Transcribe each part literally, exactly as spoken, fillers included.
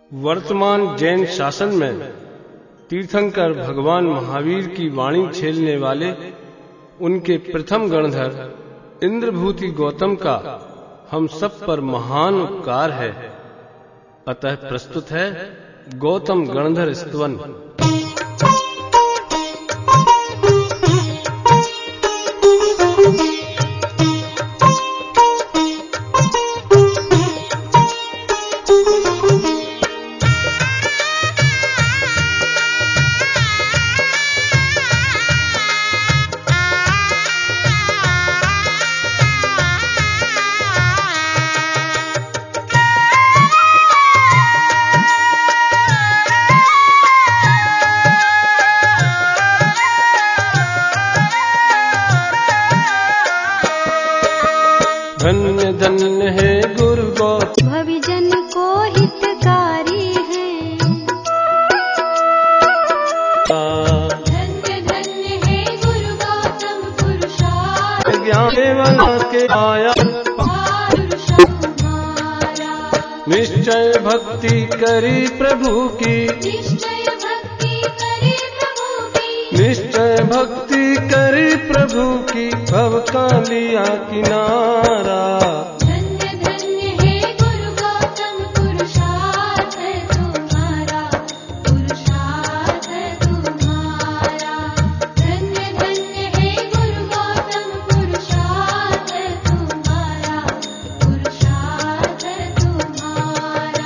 वर्तमान जैन शासन में तीर्थंकर भगवान महावीर की वाणी छेलने वाले उनके प्रथम गणधर इंद्रभूति गौतम का हम सब पर महान उपकार है। अतः प्रस्तुत है गौतम गणधर स्तवन। धन्य धन्य है गुरु गौतम भविजन को हितकारी है। धन्य धन्य है गुरु गौतम पुरुषार्थ ज्ञान केवल के आया निश्चय भक्ति करी प्रभु की निश्चय भक्ति करे प्रभु की निश्चय भक्ति करी प्रभु की भव का लिया किनारा। धन्य धन्य है गुरु गौतम पुरुषार्थ है तुम्हारा पुरुषार्थ है तुम्हारा। धन्य धन्य है गुरु गौतम पुरुषार्थ है तुम्हारा पुरुषार्थ है तुम्हारा।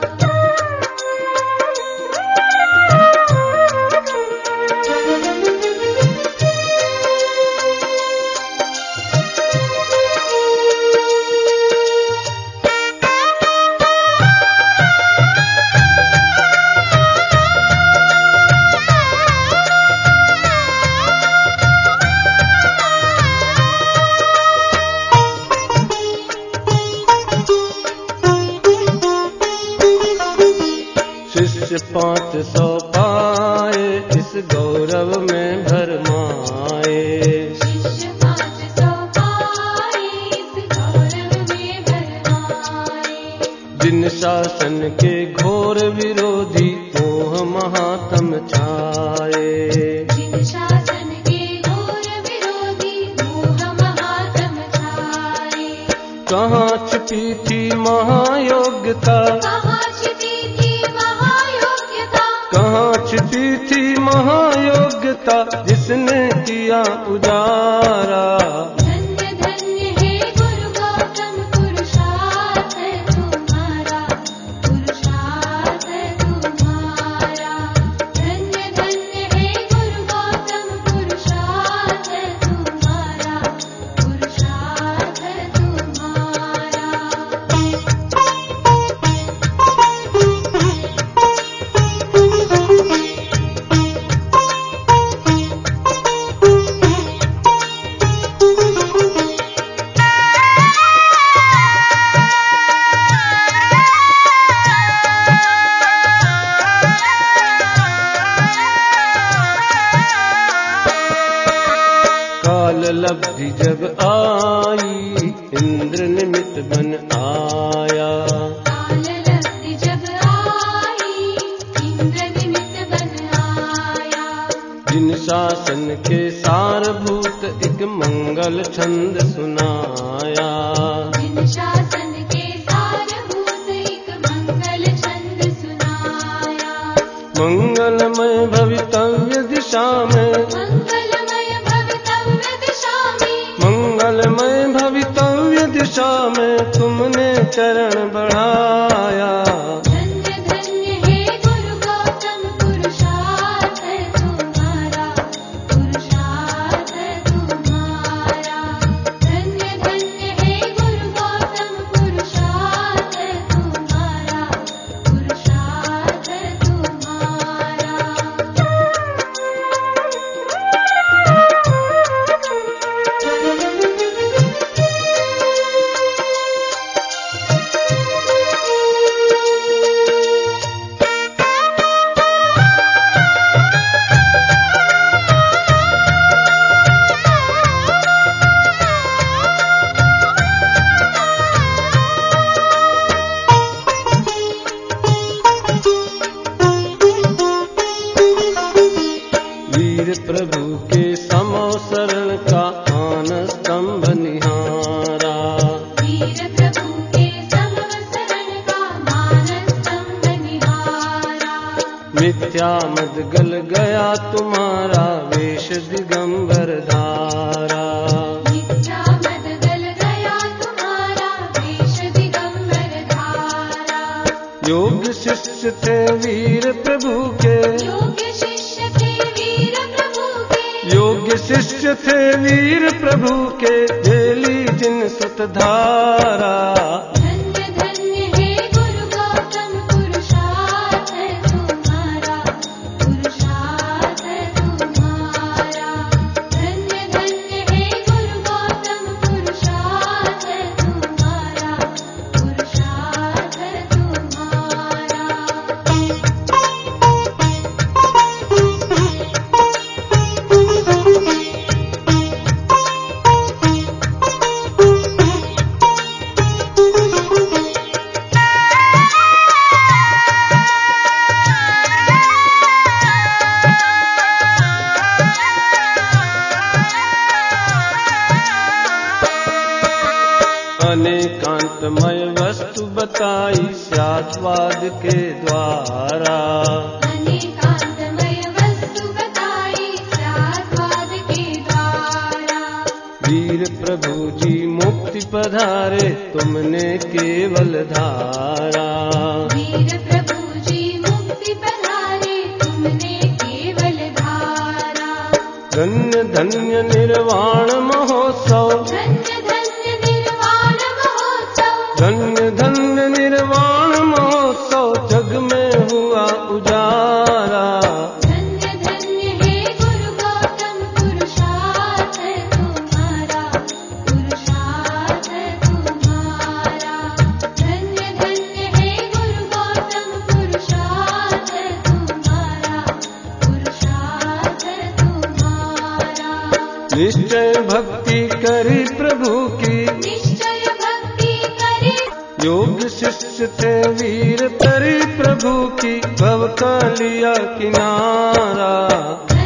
शिष्य पाँच सौ पाए इस गौरव में भरमाए। शिष्य पाँच सौ पाए इस गौरव में भरमाए। जिन शासन के घोर विरोधी मोह महात्म छाए। जिन शासन के घोर विरोधी मोह महात्म छाए। कहाँ छिपी थी महायोग्यता कहाँ छिपी थी महायोग्यता कहाँ छिपी थी महायोग्यता जिसने किया उजारा। धन्य धन्य है गुरु गौतम पुरुषार्थ है तुम्हारा पुरुषार्थ है तुम्हारा। धन्य धन्य है गुरु गौतम पुरुषार्थ है तुम्हारा पुरुषार्थ है तुम्हारा। काल लब्धि जब आई इंद्र निमित्त बन आया। काल लब्धि जब आई इंद्र निमित्त बन आया। जिन शासन के सारभूत एक मंगल छंद सुनाया। जिन शासन के सारभूत एक मंगल छंद सुनाया। मंगलमय भवितव्य दिशा में मंगलमय भवितव्य दिशा में मंगलमय भवितव्य दिशा में तुमने चरण बढ़ाया। धन्य धन्य है गुरु गौतम पुरुषार्थ है तुम्हारा पुरुषार्थ है तुम्हारा। धन्य धन्य है गुरु गौतम पुरुषार्थ है तुम्हारा पुरुषार्थ है तुम्हारा। मिथ्या मद गल गया तुम्हारा वेश दिगंबर धारा। मिथ्या मद गल गया तुम्हारा वेश दिगंबर धारा। योग्य शिष्य थे वीर प्रभु के, योग्य शिष्य थे वीर प्रभु के, योग्य शिष्य थे वीर प्रभु के, झेली जिन सतधारा। धन्य धन्य है गुरु गौतम पुरुषार्थ है तुम्हारा, पुरुषार्थ है तुम्हारा। धन्य धन्य है गुरु गौतम पुरुषार्थ है तुम्हारा, पुरुषार्थ है तुम्हारा। अनेकांतमय वस्तु बताई स्याद्वाद के द्वारा। अनेकांतमय वस्तु बताई स्याद्वाद के द्वारा। वीर प्रभु जी मुक्ति पधारे तुमने केवल धारा। वीर प्रभु जी मुक्ति पधारे तुमने केवल धारा। धन्य धन्य निर्वाण महोत्सव, धन्य धन्य निर्वाण महोत्सव, धन्य धन्य निर्वाण महोत्सव, जग में हुआ उजारा। धन्य धन्य है गुरु गौतम पुरुषार्थ है तुम्हारा, पुरुषार्थ है तुम्हारा। धन्य धन्य है गुरु गौतम पुरुषार्थ है तुम्हारा, पुरुषार्थ है तुम्हारा। निश्चय भक्ति करी प्रभु की, निश्चय भक्ति करी, योग शिष्य थे वीर तरी प्रभु की, भव का लिया किनारा।